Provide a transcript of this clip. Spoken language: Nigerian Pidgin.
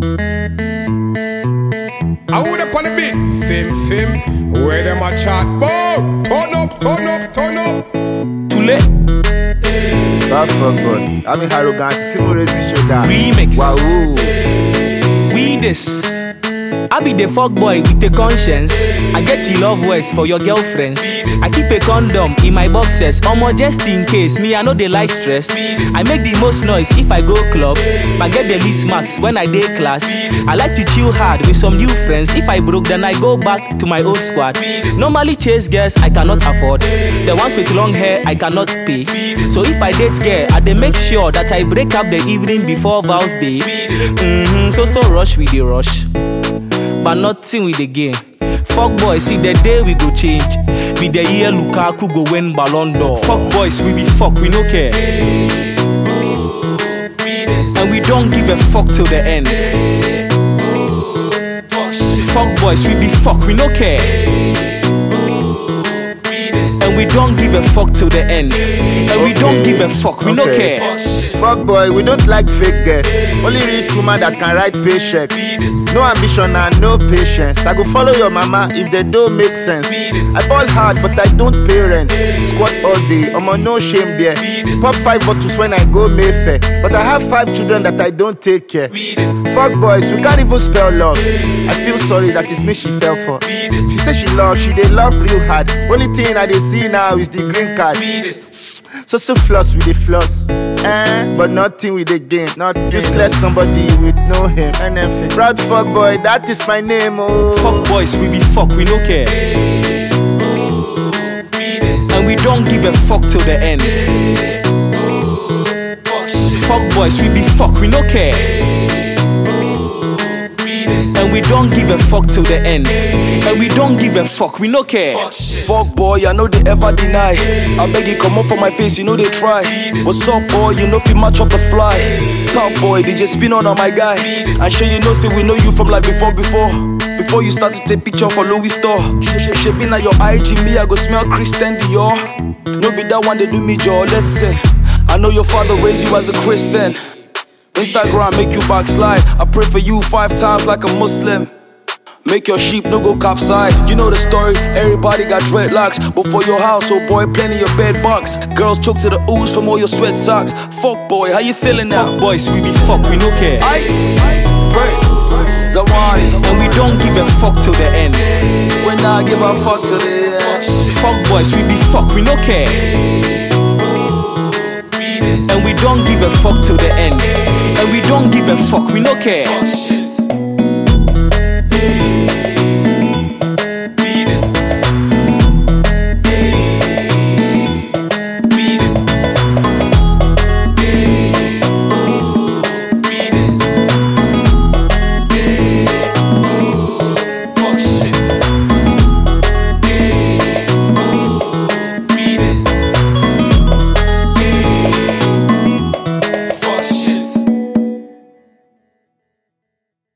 I would up on the beat. Sim, where them a chat bout? Turn up, turn up, turn up. Too late. Bad fuck God. I'm in arrogant. Simon raising shoulder. Remix. Wow. We this. I be the fuck boy with the conscience. I get the love words for your girlfriends. I keep a condom in my boxes. Just in case, me I know they like stress. I make the most noise if I go club. I get the least marks when I day class. I like to chill hard with some new friends. If I broke, then I go back to my old squad. Normally chase girls I cannot afford. The ones with long hair I cannot pay. So if I date girl, I dey make sure that I break up the evening before Vows Day. So rush with the rush, but nothing with the game. Fuck boys, see the day we go change. Be the year Lukaku go win Ballon d'Or. Fuck boys, we be fuck, we no care. And we don't give a fuck till the end. Fuck boys, we be fuck, we no care. And we don't give a fuck till the end. And we don't give a fuck, we no care. Fuck boy, we don't like fake girls. Only rich woman that can write paycheck. No ambition and no patience. I go follow your mama if they don't make sense. I ball hard but I don't pay rent. Squat all day, I'm on no shame there. Pop 5 bottles when I go Mayfair. But I have 5 children that I don't take care. Fuck boys, we can't even spell love. I feel sorry that it's me she fell for. She said she dey love real hard. Only thing I dey see now is the green card. So floss with the floss, but nothing with the game. Useless somebody with no him. NF. Proud fuck boy, that is my name. Oh. Fuck boys, we be fuck, we no care. And we don't give a fuck till the end. Fuck boys, we be fuck, we no care. And we don't give a fuck till the end. And we don't give a fuck, we no care. Fuck boy, I know they ever deny. I beg you come up for my face, you know they try. What's up boy, you know if you match up the fly. Top boy, DJ spin on my guy. And sure you know say we know you from like before. Before you start to take picture for Louis store. She be na your IG, me I go smell Christian Dior. No be that one they do me jaw, listen. I know your father raised you as a Christian. Instagram make you backslide. I pray for you 5 times like a Muslim. Make your sheep no go capside. You know the story, everybody got dreadlocks. But for your house, oh boy, plenty of bed bugs. Girls choke to the ooze from all your sweat socks. Fuck boy, how you feeling now? Fuck boys, we be fuck, we no care. Ice, pray, Zawani. And we don't give a fuck till the end. When I give a fuck till the end. Fuck boys, we be fuck, we no care. And we don't give a fuck till the end. And we don't give a fuck, we no care.